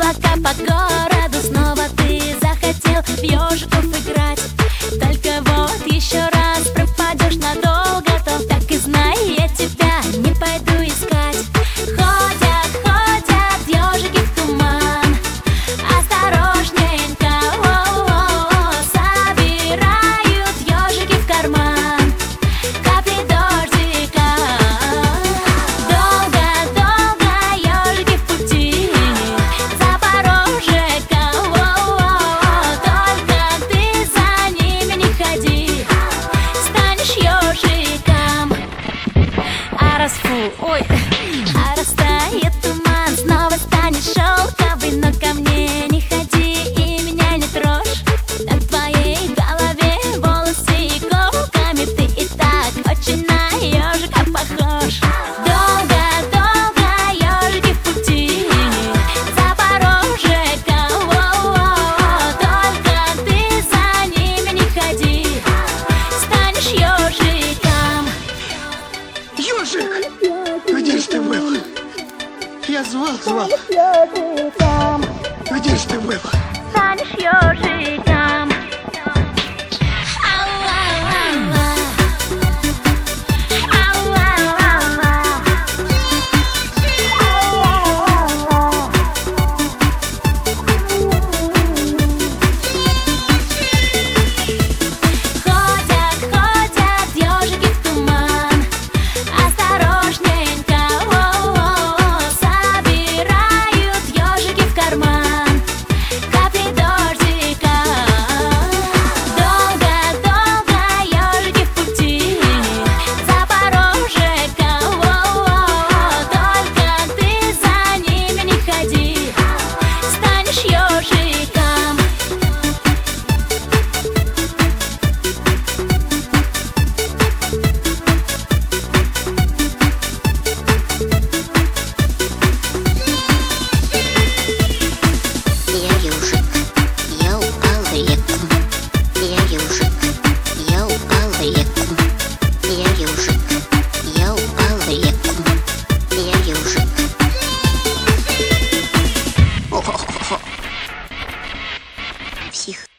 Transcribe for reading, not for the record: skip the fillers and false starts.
пока по городу снова ты захотел в ежиков играть. Только вот еще раз пропадешь надолго, то так и знай, я тебя не пойду искать. Ходят, ходят ежики в туман, осторожненько, собирают ежики в карман капли дождика. Долго-долго ежики в пути, Запорожека, только ты за ними не ходи, станешь ежиком. А раз растает туман, снова станешь шелковый. Но ко мне не ходи и меня не трожь, на твоей голове волосы иголками, ты и так очень на ежика похож. Долго-долго ежики в пути, Запорожека, только ты за ними не ходи, станешь ежиком. Ёжик, где ж ты был? Я звал. Где ж ты был? Станешь ежиком. Ходят, ходят ежики в туман, осторожненько, собирают ежики в карман капли дождика. Долго-долго ежики в пути, Запорожека, только ты за ними не ходи, станешь ежиком. Я ежик, я упал в реку. Я ежик, я упал в реку. Я ежик, я упал в реку. Я ежик. Псих.